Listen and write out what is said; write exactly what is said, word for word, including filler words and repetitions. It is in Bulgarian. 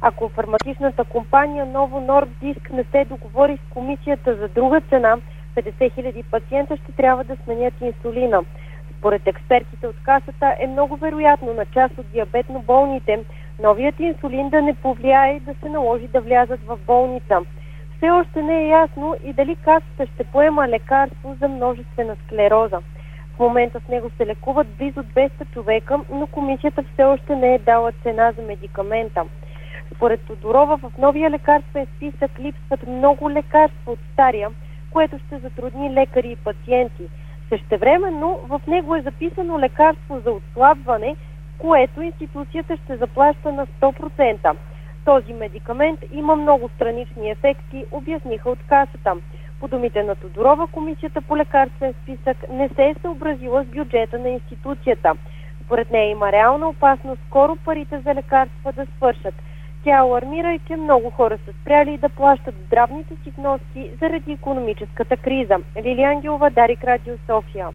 Ако фармацевтичната компания Novo Nordisk не се договори с комисията за друга цена, петдесет хиляди пациента ще трябва да сменят инсулина. Според експертите от Касата е много вероятно на част от диабетно болните новият инсулин да не повлияе и да се наложи да влязат в болница. Все още не е ясно и дали Касата ще поема лекарство за множествена склероза. В момента с него се лекуват близо двеста човека, но комисията все още не е дала цена за медикамента. Според Тодорова в новия лекарствен списък липсват много лекарства от стария, което ще затрудни лекари и пациенти. Същевременно в него е записано лекарство за отслабване, което институцията ще заплаща на сто процента. Този медикамент има много странични ефекти, обясниха от Касата. По думите на Тодорова, комисията по лекарствен списък не се е съобразила с бюджета на институцията. Според нея има реална опасност скоро парите за лекарства да свършат. Тя алармира и че много хора са спряли да плащат здравните си вноски заради икономическата криза. Лилия Ангелова, Дарик Радио, София.